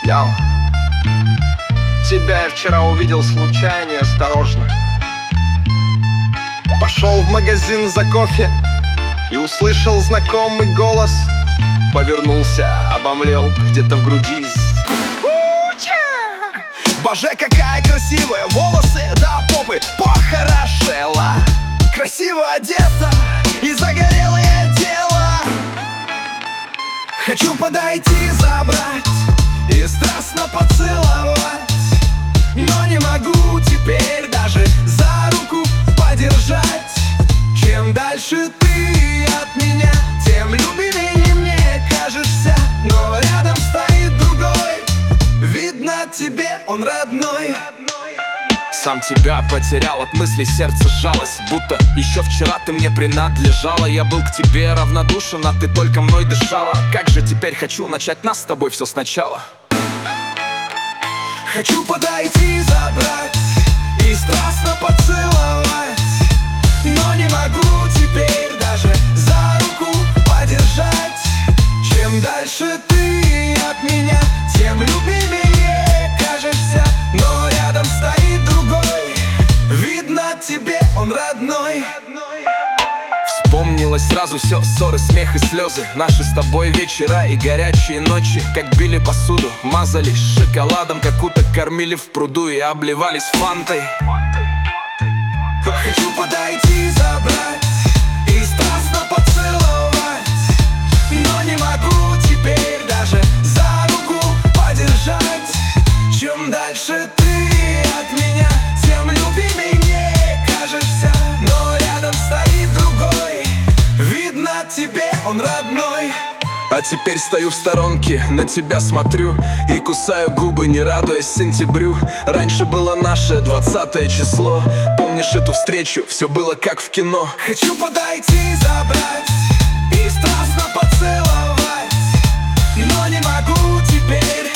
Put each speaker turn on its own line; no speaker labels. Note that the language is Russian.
стоял. Тебя я вчера увидел случайно и осторожно. Пошел в магазин за кофе и услышал знакомый голос. Повернулся, обомлел, где-то в груди. Боже, какая красивая, волосы до попы похорошела, красиво одета и загорелое тело. Хочу подойти, забрать и страстно поцеловать, но не могу теперь даже за руку подержать. Чем дальше ты от меня, тем любимее мне кажешься. Но рядом стоит другой, видно тебе он родной. Сам тебя потерял, от мыслей сердце сжалось, будто еще вчера ты мне принадлежала. Я был к тебе равнодушен, а ты только мной дышала. Как же теперь хочу начать нас с тобой все сначала. Хочу подойти, забрать и страстно поцеловать, но не могу теперь даже за руку подержать. Чем дальше ты от меня, тем любимее кажешься. Но рядом стоит другой, видно тебе он родной. Вспомнилось сразу все, ссоры, смех и слезы, наши с тобой вечера и горячие ночи. Как били посуду, мазали шоколадом, как уток кормили в пруду и обливались фантой. Хочу подойти, забрать и страстно поцеловать, но не могу теперь даже за руку подержать. Чем дальше ты от меня, тем любимее мне кажешься. Но рядом стоит другой, видно тебе он родной. А теперь стою в сторонке, на тебя смотрю и кусаю губы, не радуясь сентябрю. Раньше было наше 20-е число. Помнишь эту встречу? Все было как в кино. Хочу подойти, забрать и страстно поцеловать, но не могу теперь